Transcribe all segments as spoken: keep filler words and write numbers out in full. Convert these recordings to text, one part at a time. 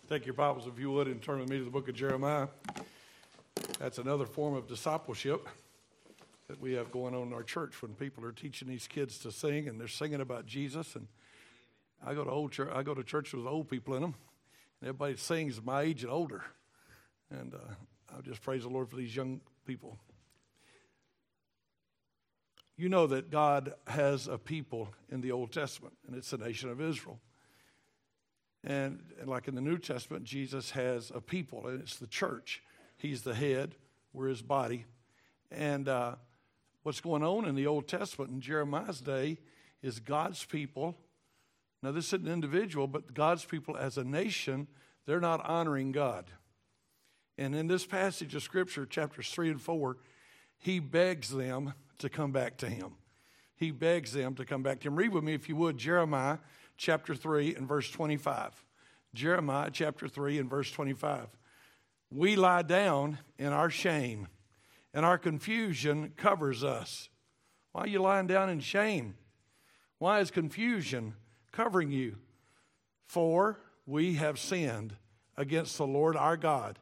Take your Bibles, if you would, and turn with me to the book of Jeremiah. That's another form of discipleship that we have going on in our church when people are teaching these kids to sing, and they're singing about Jesus. And I go to old church, I go to churches with old people in them, and everybody sings my age and older. And uh, I just praise the Lord for these young people. You know that God has a people in the Old Testament, and it's the nation of Israel. And, and like in the New Testament, Jesus has a people, and it's the church. He's the head, we're his body. And uh, what's going on in the Old Testament in Jeremiah's day is God's people. Now, this isn't an individual, but God's people as a nation, they're not honoring God. And in this passage of Scripture, chapters three and four, he begs them to come back to him. He begs them to come back to him. Read with me, if you would, Jeremiah chapter three and verse twenty-five. Jeremiah chapter three and verse twenty-five. We lie down in our shame, and our confusion covers us. Why are you lying down in shame? Why is confusion covering you? For we have sinned against the Lord our God.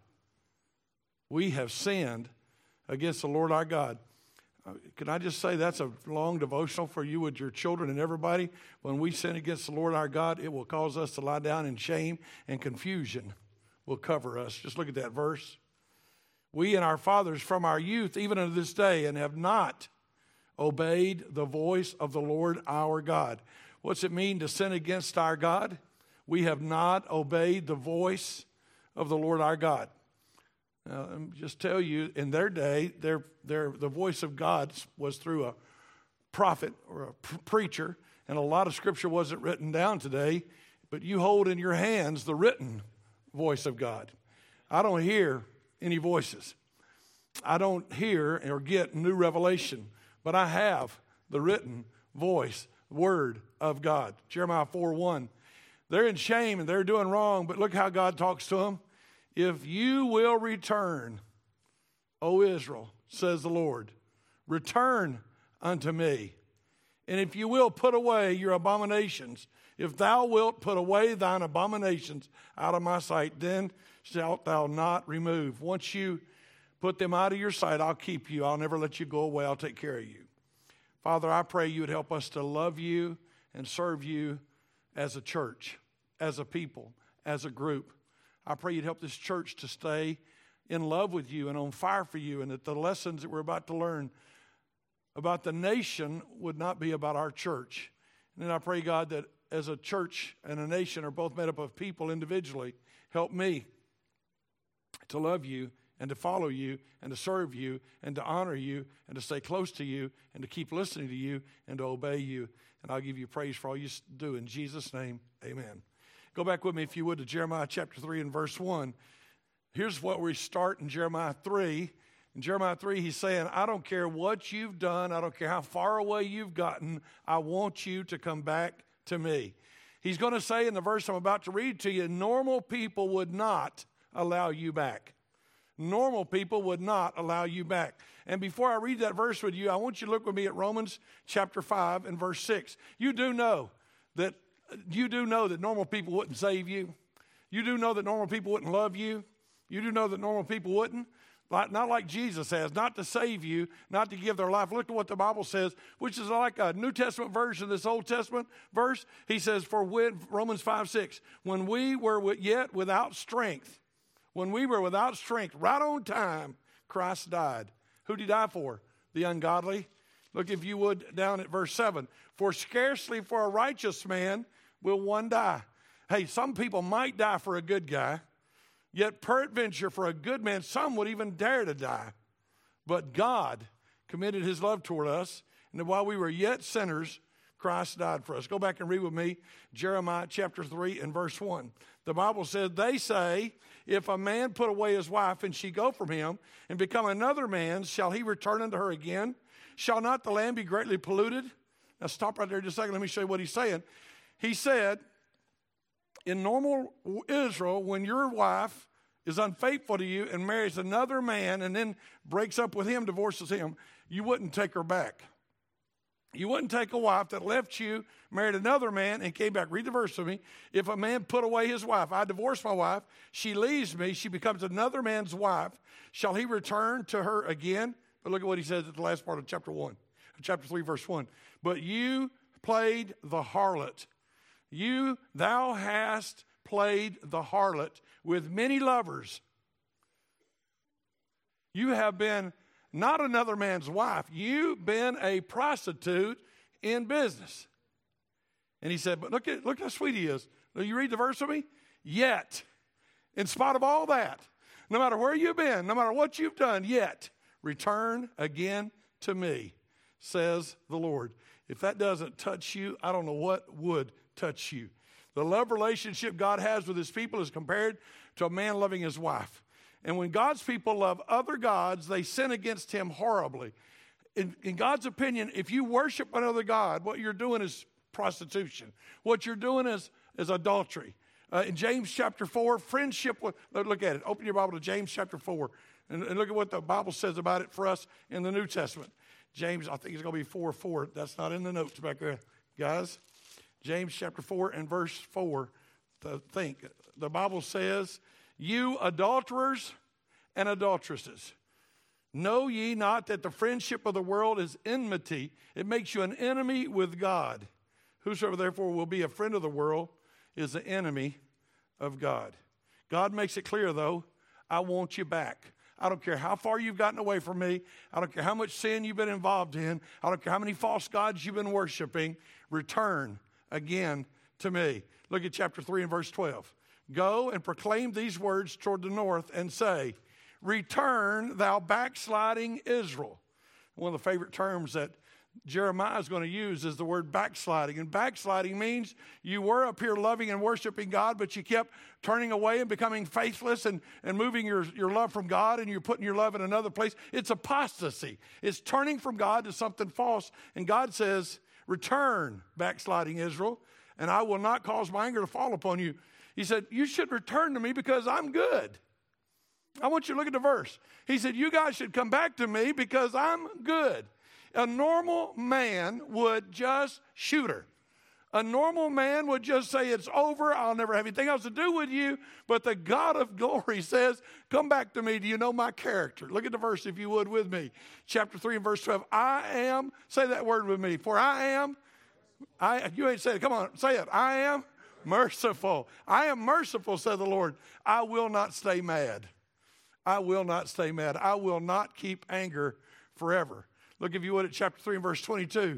We have sinned against the Lord our God. Can I just say that's a long devotional for you with your children and everybody? When we sin against the Lord our God, it will cause us to lie down in shame, and confusion will cover us. Just look at that verse. We and our fathers from our youth, even unto this day, and have not obeyed the voice of the Lord our God. What's it mean to sin against our God? We have not obeyed the voice of the Lord our God. Now, let me just tell you, in their day, their, their, the voice of God was through a prophet or a pr- preacher, and a lot of Scripture wasn't written down today, but you hold in your hands the written voice of God. I don't hear any voices. I don't hear or get new revelation, but I have the written voice, word of God. Jeremiah four one. They're in shame and they're doing wrong, but look how God talks to them. If you will return, O Israel, says the Lord, return unto me. And if you will put away your abominations, if thou wilt put away thine abominations out of my sight, then shalt thou not remove. Once you put them out of your sight, I'll keep you. I'll never let you go away. I'll take care of you. Father, I pray you would help us to love you and serve you as a church, as a people, as a group. I pray you'd help this church to stay in love with you and on fire for you, and that the lessons that we're about to learn about the nation would not be about our church. And then I pray, God, that as a church and a nation are both made up of people individually, help me to love you and to follow you and to serve you and to honor you and to stay close to you and to keep listening to you and to obey you. And I'll give you praise for all you do. In Jesus' name, amen. Go back with me, if you would, to Jeremiah chapter three and verse one. Here's what we start in Jeremiah three. In Jeremiah three, he's saying, I don't care what you've done. I don't care how far away you've gotten. I want you to come back to me. He's going to say in the verse I'm about to read to you, normal people would not allow you back. Normal people would not allow you back. And before I read that verse with you, I want you to look with me at Romans chapter five and verse six. You do know that You do know that normal people wouldn't save you. You do know that normal people wouldn't love you. You do know that normal people wouldn't. Like, not like Jesus has, not to save you, not to give their life. Look at what the Bible says, which is like a New Testament version of this Old Testament verse. He says, for when, Romans five six, when we were yet without strength, when we were without strength, right on time, Christ died. Who did he die for? The ungodly. Look, if you would, down at verse seven. For scarcely for a righteous man will one die. Hey, some people might die for a good guy, yet peradventure for a good man, some would even dare to die. But God commended his love toward us, and that while we were yet sinners, Christ died for us. Go back and read with me Jeremiah chapter three and verse one. The Bible says, they say, if a man put away his wife and she go from him and become another man's, shall he return unto her again? Shall not the land be greatly polluted? Now stop right there just a second. Let me show you what he's saying. He said, in normal Israel, when your wife is unfaithful to you and marries another man and then breaks up with him, divorces him, you wouldn't take her back. You wouldn't take a wife that left you, married another man, and came back. Read the verse with me. If a man put away his wife, I divorce my wife, she leaves me, she becomes another man's wife, shall he return to her again? But look at what he says at the last part of chapter one, chapter three, verse one. But you played the harlot. You, thou hast played the harlot with many lovers. You have been not another man's wife. You've been a prostitute in business. And he said, but look at look how sweet he is. Will you read the verse with me? Yet, in spite of all that, no matter where you've been, no matter what you've done, yet, return again to me, says the Lord. If that doesn't touch you, I don't know what would touch you. The love relationship God has with his people is compared to a man loving his wife. And when God's people love other gods, they sin against him horribly. In, in God's opinion, if you worship another god, what you're doing is prostitution. What you're doing is, is adultery. Uh, in James chapter four, friendship with, look at it. Open your Bible to James chapter four. And, and look at what the Bible says about it for us in the New Testament. James, I think it's going to be four four. That's not in the notes back there, guys. James chapter four and verse four. To think. The Bible says, you adulterers and adulteresses, know ye not that the friendship of the world is enmity? It makes you an enemy with God. Whosoever therefore will be a friend of the world is an enemy of God. God makes it clear, though, I want you back. I don't care how far you've gotten away from me. I don't care how much sin you've been involved in. I don't care how many false gods you've been worshiping. Return again to me. Look at chapter three and verse twelve. Go and proclaim these words toward the north and say, return, thou backsliding Israel. One of the favorite terms that Jeremiah is going to use is the word backsliding. And backsliding means you were up here loving and worshiping God, but you kept turning away and becoming faithless and, and moving your, your love from God, and you're putting your love in another place. It's apostasy. It's turning from God to something false. And God says, return, backsliding Israel, and I will not cause my anger to fall upon you. He said, you should return to me because I'm good. I want you to look at the verse. He said, you guys should come back to me because I'm good. A normal man would just shoot her. A normal man would just say, it's over. I'll never have anything else to do with you. But the God of glory says, come back to me. Do you know my character? Look at the verse, if you would, with me. Chapter three and verse twelve. I am, say that word with me. For I am, I, you ain't said it. Come on, say it. I am merciful. I am merciful, said the Lord. I will not stay mad. I will not stay mad. I will not keep anger forever. Look, if you would, at chapter three and verse twenty-two.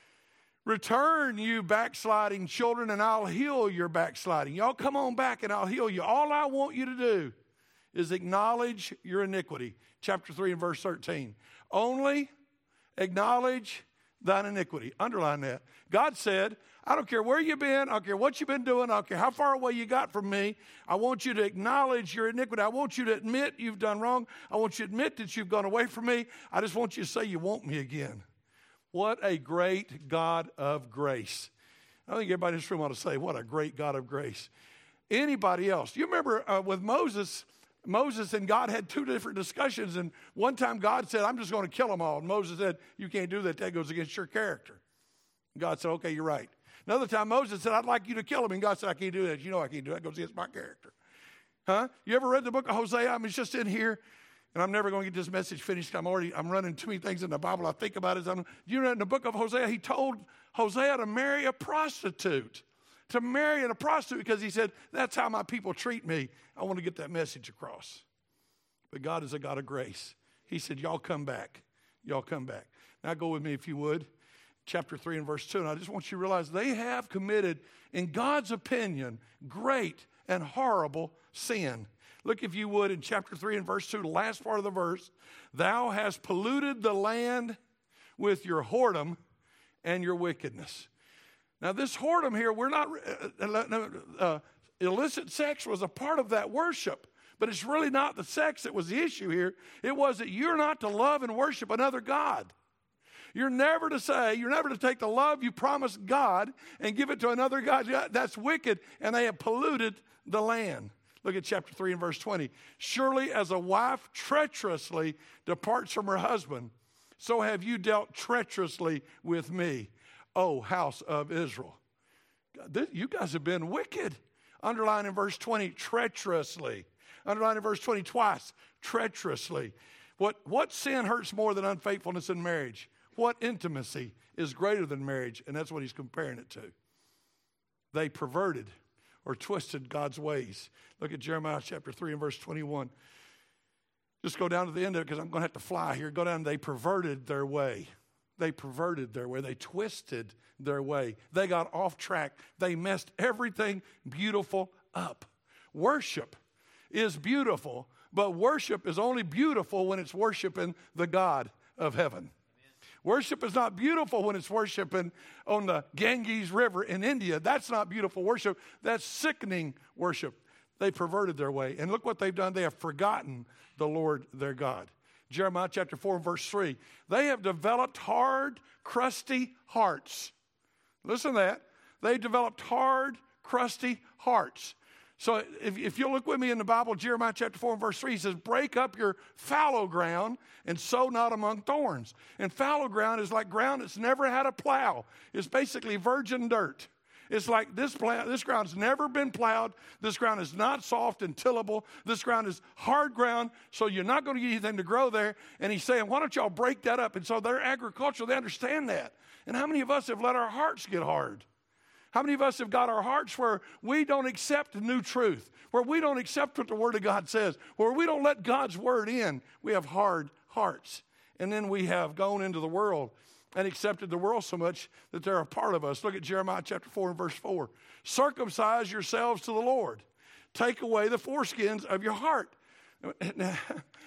Return, you backsliding children, and I'll heal your backsliding. Y'all come on back and I'll heal you. All I want you to do is acknowledge your iniquity. Chapter three and verse thirteen. Only acknowledge thine iniquity. Underline that. God said, I don't care where you've been. I don't care what you've been doing. I don't care how far away you got from me. I want you to acknowledge your iniquity. I want you to admit you've done wrong. I want you to admit that you've gone away from me. I just want you to say you want me again. What a great God of grace. I think everybody in this room ought to say, what a great God of grace. Anybody else? You remember uh, with Moses, Moses and God had two different discussions. And one time God said, I'm just going to kill them all. And Moses said, you can't do that. That goes against your character. And God said, okay, you're right. Another time Moses said, I'd like you to kill him. And God said, I can't do that. You know I can't do that. That goes against my character. Huh? You ever read the book of Hosea? I mean, it's just in here. And I'm never going to get this message finished. I'm already, I'm running too many things in the Bible. I think about it. I'm, you know, in the book of Hosea, he told Hosea to marry a prostitute. To marry a prostitute because he said, that's how my people treat me. I want to get that message across. But God is a God of grace. He said, y'all come back. Y'all come back. Now go with me if you would. Chapter three and verse two. And I just want you to realize they have committed, in God's opinion, great and horrible sin. Look, if you would, in chapter three and verse two, the last part of the verse. Thou hast polluted the land with your whoredom and your wickedness. Now, this whoredom here, we're not, uh, uh, illicit sex was a part of that worship. But it's really not the sex that was the issue here. It was that you're not to love and worship another God. You're never to say, you're never to take the love you promised God and give it to another God. That's wicked, and they have polluted the land. Look at chapter three and verse twenty. Surely as a wife treacherously departs from her husband, so have you dealt treacherously with me, O house of Israel. This, you guys have been wicked. Underline in verse twenty, treacherously. Underline in verse twenty twice, treacherously. What, what sin hurts more than unfaithfulness in marriage? What intimacy is greater than marriage? And that's what he's comparing it to. They perverted or twisted God's ways. Look at Jeremiah chapter three and verse twenty-one. Just go down to the end of it because I'm going to have to fly here. Go down. They perverted their way. They perverted their way. They twisted their way. They got off track. They messed everything beautiful up. Worship is beautiful, but worship is only beautiful when it's worshiping the God of heaven. Amen. Worship is not beautiful when it's worshiping on the Ganges River in India. That's not beautiful worship. That's sickening worship. They perverted their way. And look what they've done. They have forgotten the Lord their God. Jeremiah chapter four, verse three. They have developed hard, crusty hearts. Listen to that. They developed hard, crusty hearts. So if, if you look with me in the Bible, Jeremiah chapter four, verse three, he says, break up your fallow ground and sow not among thorns. And fallow ground is like ground that's never had a plow. It's basically virgin dirt. It's like this plow, this ground's never been plowed. This ground is not soft and tillable. This ground is hard ground, so you're not going to get anything to grow there. And he's saying, why don't y'all break that up? And so they're agricultural. They understand that. And how many of us have let our hearts get hard? How many of us have got our hearts where we don't accept new truth, where we don't accept what the Word of God says, where we don't let God's Word in? We have hard hearts. And then we have gone into the world and accepted the world so much that they're a part of us. Look at Jeremiah chapter four and verse four. Circumcise yourselves to the Lord. Take away the foreskins of your heart. There's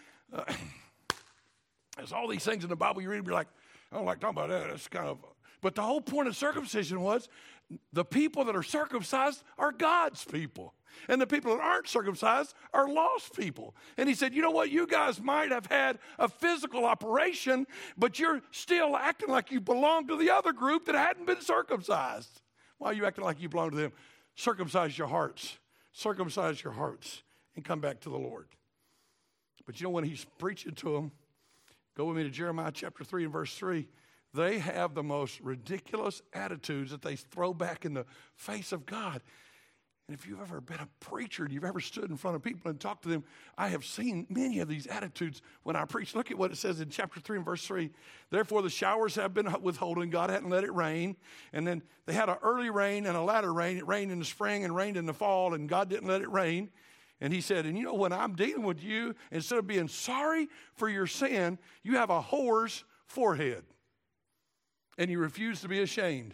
all these things in the Bible you read and you're like, I don't like talking about that. That's kind of... But the whole point of circumcision was the people that are circumcised are God's people. And the people that aren't circumcised are lost people. And he said, you know what? You guys might have had a physical operation, but you're still acting like you belong to the other group that hadn't been circumcised. Why are you acting like you belong to them? Circumcise your hearts. Circumcise your hearts and come back to the Lord. But you know when he's preaching to them, go with me to Jeremiah chapter three and verse three. They have the most ridiculous attitudes that they throw back in the face of God. And if you've ever been a preacher and you've ever stood in front of people and talked to them, I have seen many of these attitudes when I preach. Look at what it says in chapter three and verse three. Therefore the showers have been withholding. God hadn't let it rain. And then they had an early rain and a latter rain. It rained in the spring and rained in the fall, and God didn't let it rain. And he said, and you know, when I'm dealing with you, instead of being sorry for your sin, you have a whore's forehead. And you refuse to be ashamed.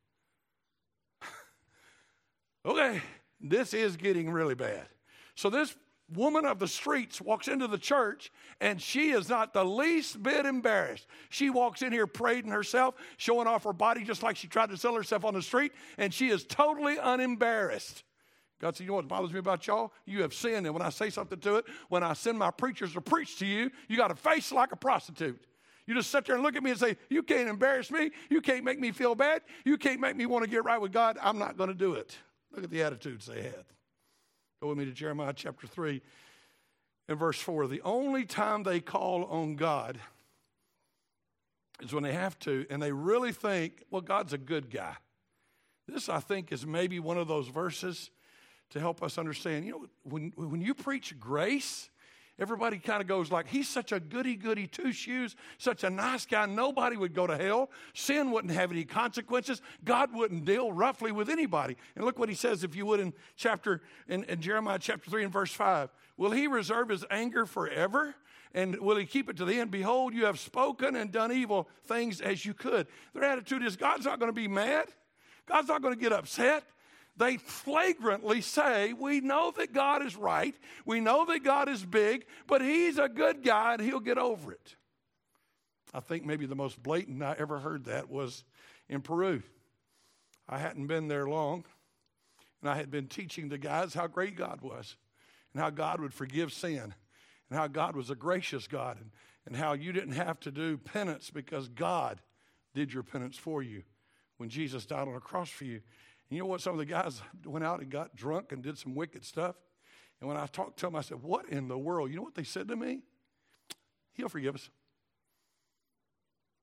Okay, this is getting really bad. So this woman of the streets walks into the church, and she is not the least bit embarrassed. She walks in here parading herself, showing off her body just like she tried to sell herself on the street, and she is totally unembarrassed. God said, you know what bothers me about y'all? You have sinned, and when I say something to it, when I send my preachers to preach to you, you got a face like a prostitute. You just sit there and look at me and say, you can't embarrass me. You can't make me feel bad. You can't make me want to get right with God. I'm not going to do it. Look at the attitudes they had. Go with me to Jeremiah chapter three and verse four. The only time they call on God is when they have to, and they really think, well, God's a good guy. This, I think, is maybe one of those verses to help us understand. You know, when, when you preach grace, everybody kind of goes like, he's such a goody-goody two-shoes, such a nice guy. Nobody would go to hell. Sin wouldn't have any consequences. God wouldn't deal roughly with anybody. And look what he says, if you would, in chapter in, in Jeremiah chapter three and verse five. Will he reserve his anger forever? And will he keep it to the end? Behold, you have spoken and done evil things as you could. Their attitude is, God's not going to be mad. God's not going to get upset. They flagrantly say, we know that God is right. We know that God is big, but he's a good guy and he'll get over it. I think maybe the most blatant I ever heard that was in Peru. I hadn't been there long, and I had been teaching the guys how great God was and how God would forgive sin and how God was a gracious God and, and how you didn't have to do penance because God did your penance for you when Jesus died on a cross for you. And you know what? Some of the guys went out and got drunk and did some wicked stuff. And when I talked to them, I said, what in the world? You know what they said to me? He'll forgive us.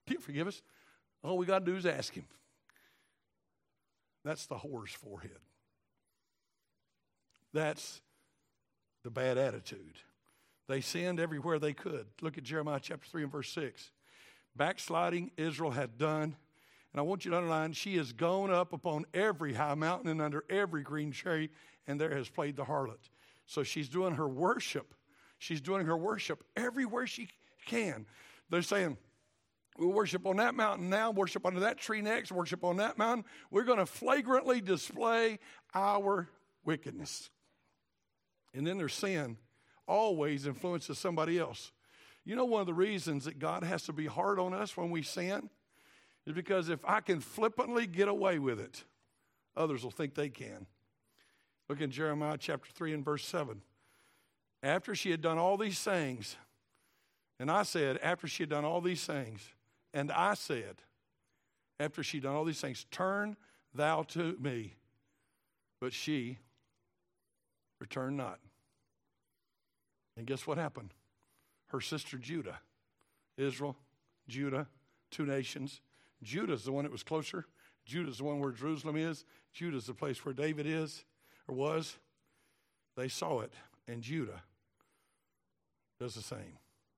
He'll forgive us. All we got to do is ask him. That's the whore's forehead. That's the bad attitude. They sinned everywhere they could. Look at Jeremiah chapter three and verse six. Backsliding Israel had done, and I want you to underline, she has gone up upon every high mountain and under every green tree, and there has played the harlot. So she's doing her worship. She's doing her worship everywhere she can. They're saying, we'll worship on that mountain now, worship under that tree next, worship on that mountain. We're going to flagrantly display our wickedness. And then their sin always influences somebody else. You know, one of the reasons that God has to be hard on us when we sin is because if I can flippantly get away with it, others will think they can. Look in Jeremiah chapter three and verse seven. After she had done all these things, and I said, after she had done all these things, and I said, after she had done all these things, turn thou to me. But she returned not. And guess what happened? Her sister Judah, Israel, Judah, two nations. Judah's the one that was closer. Judah's the one where Jerusalem is. Judah's the place where David is or was. They saw it, and Judah does the same.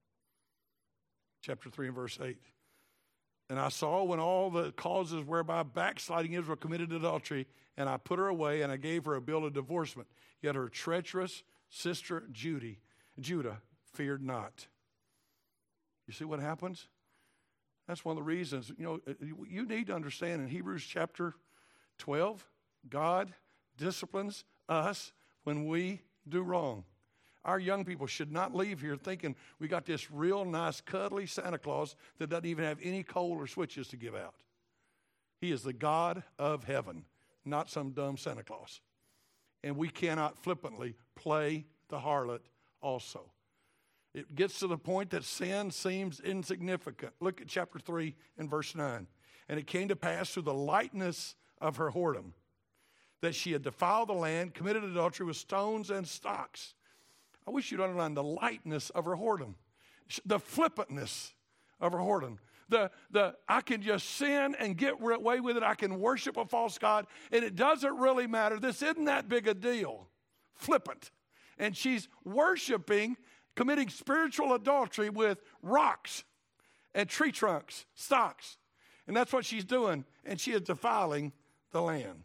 Chapter three and verse eight. And I saw when all the causes whereby backsliding Israel committed adultery, and I put her away, and I gave her a bill of divorcement. Yet her treacherous sister Judy, Judah feared not. You see what happens? That's one of the reasons. You know, you need to understand in Hebrews chapter twelve, God disciplines us when we do wrong. Our young people should not leave here thinking we got this real nice, cuddly Santa Claus that doesn't even have any coal or switches to give out. He is the God of heaven, not some dumb Santa Claus. And we cannot flippantly play the harlot also. It gets to the point that sin seems insignificant. Look at chapter three and verse nine. And it came to pass through the lightness of her whoredom that she had defiled the land, committed adultery with stones and stocks. I wish you'd underline the lightness of her whoredom, the flippantness of her whoredom. The, the, I can just sin and get away with it. I can worship a false god, and it doesn't really matter. This isn't that big a deal. Flippant. And she's worshiping, committing spiritual adultery with rocks and tree trunks, stocks. And that's what she's doing, and she is defiling the land.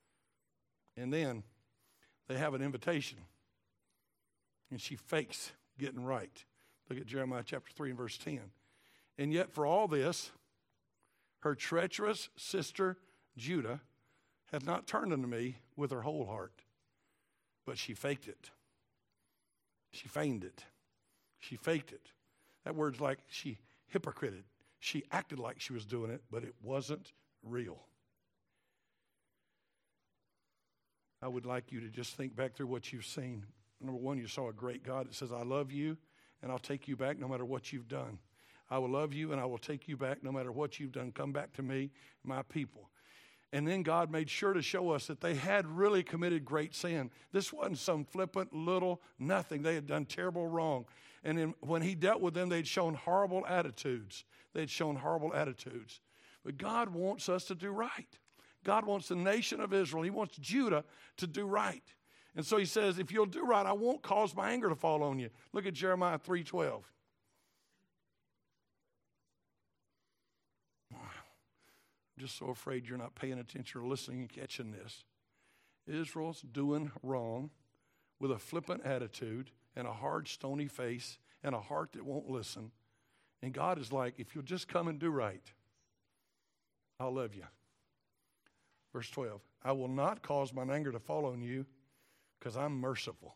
And then they have an invitation, and she fakes getting right. Look at Jeremiah chapter three and verse ten. And yet for all this, her treacherous sister Judah had not turned unto me with her whole heart, but she faked it. She feigned it. She faked it. That word's like she hypocrited. She acted like she was doing it, but it wasn't real. I would like you to just think back through what you've seen. Number one, you saw a great God that says, I love you, and I'll take you back no matter what you've done. I will love you, and I will take you back no matter what you've done. Come back to me, my people. And then God made sure to show us that they had really committed great sin. This wasn't some flippant little nothing. They had done terrible wrong. And then when he dealt with them, they'd shown horrible attitudes. They'd shown horrible attitudes. But God wants us to do right. God wants the nation of Israel, he wants Judah to do right. And so he says, if you'll do right, I won't cause my anger to fall on you. Look at Jeremiah three twelve. I'm just so afraid you're not paying attention or listening and catching this. Israel's doing wrong with a flippant attitude and a hard, stony face and a heart that won't listen. And God is like, if you'll just come and do right, I'll love you. Verse twelve, I will not cause mine anger to fall on you because I'm merciful.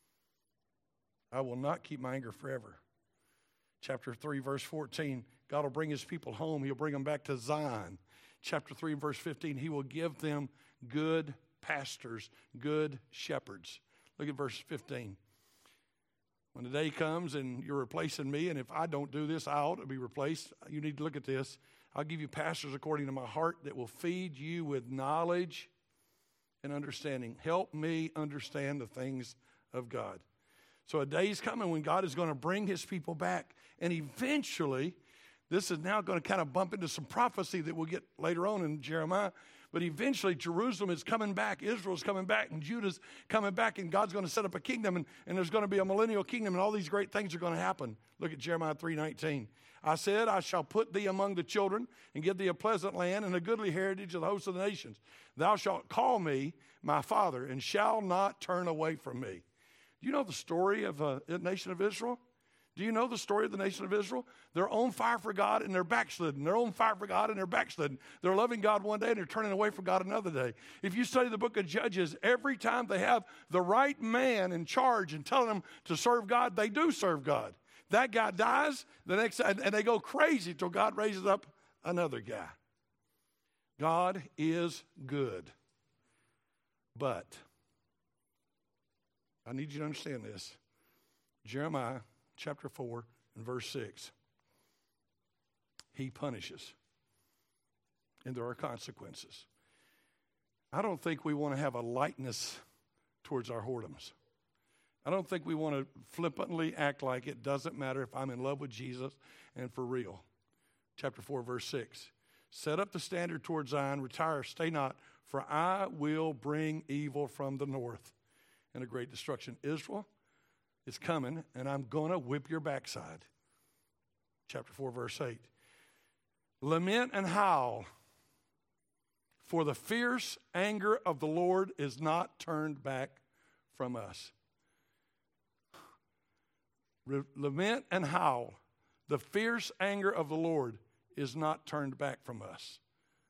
I will not keep my anger forever. Chapter three, verse fourteen, God will bring his people home. He'll bring them back to Zion. Chapter three, verse fifteen, he will give them good pastors, good shepherds. Look at verse fifteen. When the day comes and you're replacing me, and if I don't do this, I ought to be replaced. You need to look at this. I'll give you pastors according to my heart that will feed you with knowledge and understanding. Help me understand the things of God. So a day is coming when God is going to bring his people back. And eventually, This is now going to kind of bump into some prophecy that we'll get later on in Jeremiah. But eventually, Jerusalem is coming back, Israel's coming back, and Judah's coming back, and God's going to set up a kingdom, and, and there's going to be a millennial kingdom, and all these great things are going to happen. Look at Jeremiah three nineteen. I said, I shall put thee among the children, and give thee a pleasant land, and a goodly heritage of the host of the nations. Thou shalt call me my father, and shall not turn away from me. Do you know the story of uh, the nation of Israel? Do you know the story of the nation of Israel? They're on fire for God and they're backslidden. They're on fire for God and they're backslidden. They're loving God one day and they're turning away from God another day. If you study the book of Judges, every time they have the right man in charge and telling them to serve God, they do serve God. That guy dies, the next, and, and they go crazy until God raises up another guy. God is good. But I need you to understand this. Jeremiah chapter four and verse six. He punishes. And there are consequences. I don't think we want to have a lightness towards our whoredoms. I don't think we want to flippantly act like it doesn't matter if I'm in love with Jesus and for real. Chapter four, verse six. Set up the standard towards Zion, retire, stay not, for I will bring evil from the north and a great destruction. Israel, it's coming, and I'm going to whip your backside. Chapter four, verse eight. Lament and howl, for the fierce anger of the Lord is not turned back from us. Re- lament and howl, the fierce anger of the Lord is not turned back from us.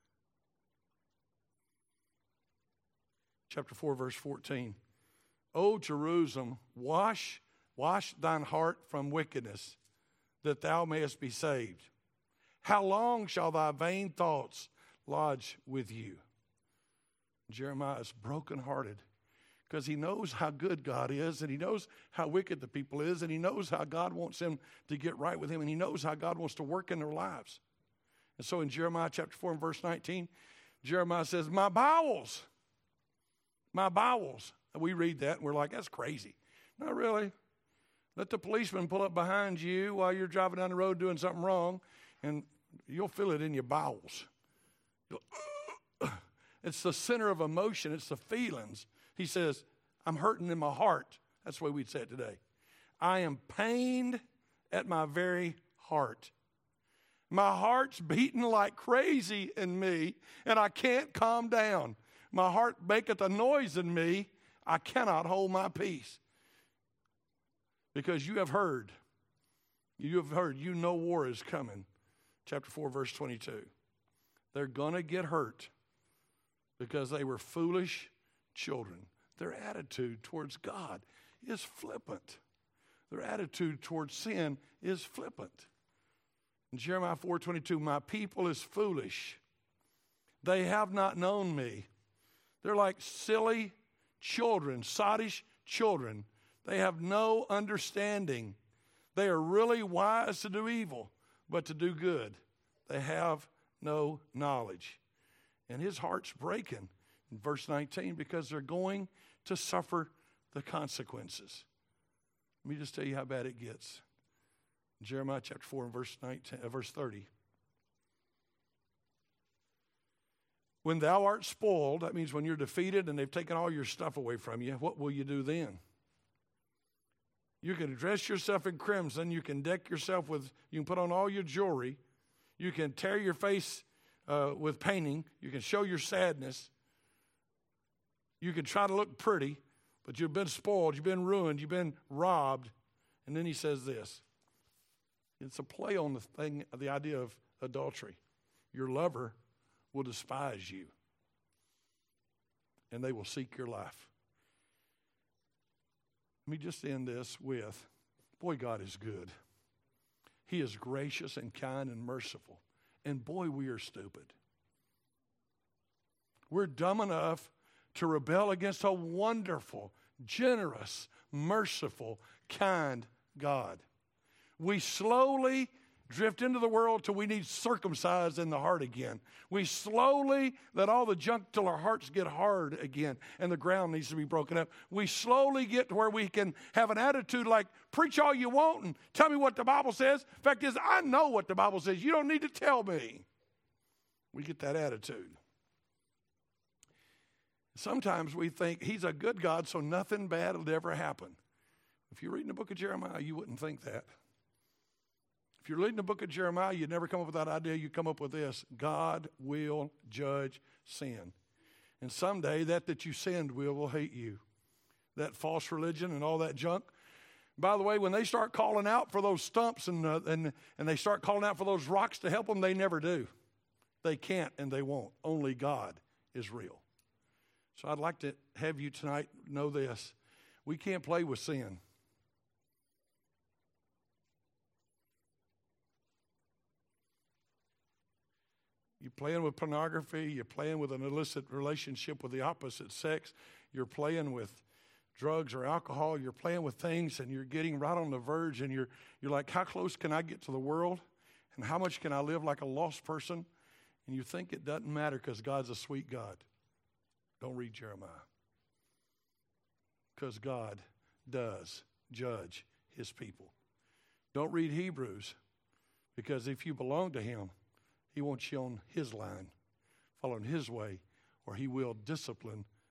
Chapter four, verse fourteen. O Jerusalem, wash Wash thine heart from wickedness, that thou mayest be saved. How long shall thy vain thoughts lodge with you? Jeremiah is brokenhearted because he knows how good God is, and he knows how wicked the people is, and he knows how God wants them to get right with him, and he knows how God wants to work in their lives. And so in Jeremiah chapter four and verse nineteen, Jeremiah says, my bowels, my bowels. And we read that, and we're like, that's crazy. Not really. Let the policeman pull up behind you while you're driving down the road doing something wrong, and you'll feel it in your bowels. You'll, it's the center of emotion. It's the feelings. He says, I'm hurting in my heart. That's the way we'd say it today. I am pained at my very heart. My heart's beating like crazy in me, and I can't calm down. My heart maketh a noise in me. I cannot hold my peace. Because you have heard, you have heard, you know war is coming. Chapter four, verse twenty-two. They're going to get hurt because they were foolish children. Their attitude towards God is flippant. Their attitude towards sin is flippant. In Jeremiah four twenty-two, my people is foolish. They have not known me. They're like silly children, sottish children. They have no understanding. They are really wise to do evil, but to do good. They have no knowledge. And his heart's breaking in verse nineteen because they're going to suffer the consequences. Let me just tell you how bad it gets. Jeremiah chapter four and verse nineteen, uh, verse thirty. When thou art spoiled, that means when you're defeated and they've taken all your stuff away from you, what will you do then? You can dress yourself in crimson. You can deck yourself with, you can put on all your jewelry. You can tear your face uh, with painting. You can show your sadness. You can try to look pretty, but you've been spoiled. You've been ruined. You've been robbed. And then he says this. It's a play on the thing, the idea of adultery. Your lover will despise you, and they will seek your life. Let me just end this with, boy, God is good. He is gracious and kind and merciful. And boy, we are stupid. We're dumb enough to rebel against a wonderful, generous, merciful, kind God. We slowly drift into the world till we need circumcised in the heart again. We slowly let all the junk till our hearts get hard again and the ground needs to be broken up. We slowly get to where we can have an attitude like, preach all you want and tell me what the Bible says. Fact is, I know what the Bible says. You don't need to tell me. We get that attitude. Sometimes we think he's a good God, so nothing bad will ever happen. If you're reading the book of Jeremiah, you wouldn't think that. If you're reading the book of Jeremiah, you'd never come up with that idea. You come up with this: God will judge sin. And someday that that you sinned will will hate you. That false religion and all that junk. By the way, when they start calling out for those stumps and, uh, and, and they start calling out for those rocks to help them, they never do. They can't and they won't. Only God is real. So I'd like to have you tonight know this. We can't play with sin. You're playing with pornography. You're playing with an illicit relationship with the opposite sex. You're playing with drugs or alcohol. You're playing with things, and you're getting right on the verge, and you're you're like, how close can I get to the world? And how much can I live like a lost person? And you think it doesn't matter because God's a sweet God. Don't read Jeremiah. Because God does judge his people. Don't read Hebrews, because if you belong to him, he wants you on his line, following his way, or he will discipline